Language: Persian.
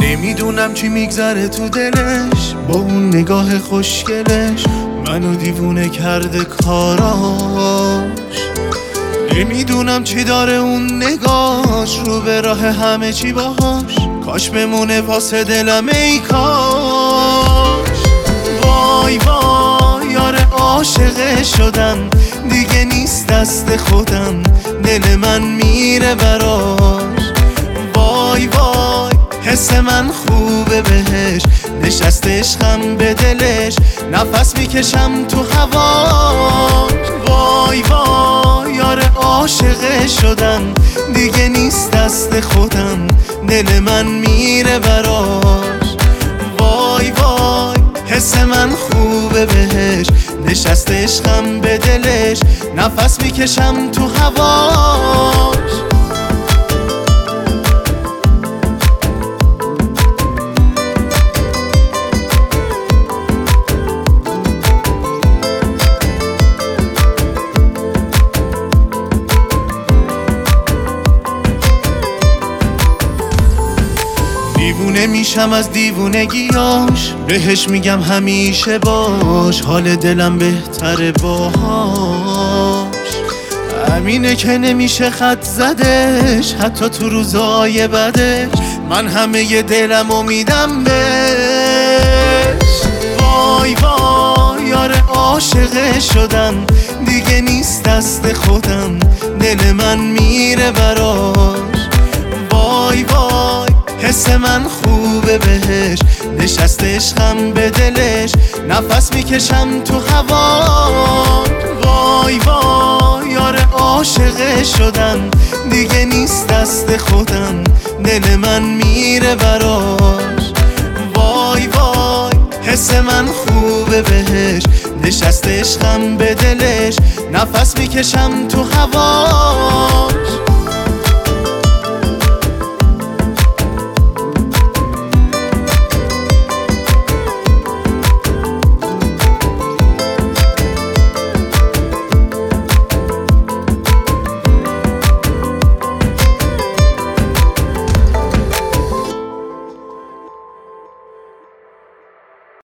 نمیدونم چی میگذره تو دلش، با اون نگاه خوشگلش منو دیوونه کرده کاراش. نمیدونم چی داره اون نگاش، رو به راه همه چی باهاش، کاش بمونه واسه دلم ای کاش. وای وای یاره عاشق شدم، دیگه نیست دست خودم، دل من میره براش. وای وای حس من خوبه بهش، نشسته عشقم به دلش، نفس میکشم تو هواش. وای وای یاره عاشق شدم، دیگه نیست دست خودم، دل من میره براش. وای وای حس من خوبه بهش، نشسته عشقم به دلش، نفس میکشم تو هواش. دیوونه میشم از دیوونگیاش، بهش میگم همیشه باش، حال دلم بهتره باهاش. همینه که نمیشه خط زدش، حتی تو روزای بدش، من همه دلم امیدم بهش. وای وای یاره عاشق شدم، دیگه نیست دست خودم، دل من میره براش. وای وای حس من خوبه بهش، نشسته عشقم به دلش، نفس میکشم تو هوا. وای وای یاره عاشق شدم، دیگه نیست دست خودم، دل من میره براش. وای وای حس من خوبه بهش، نشسته عشقم به دلش، نفس میکشم تو هواش.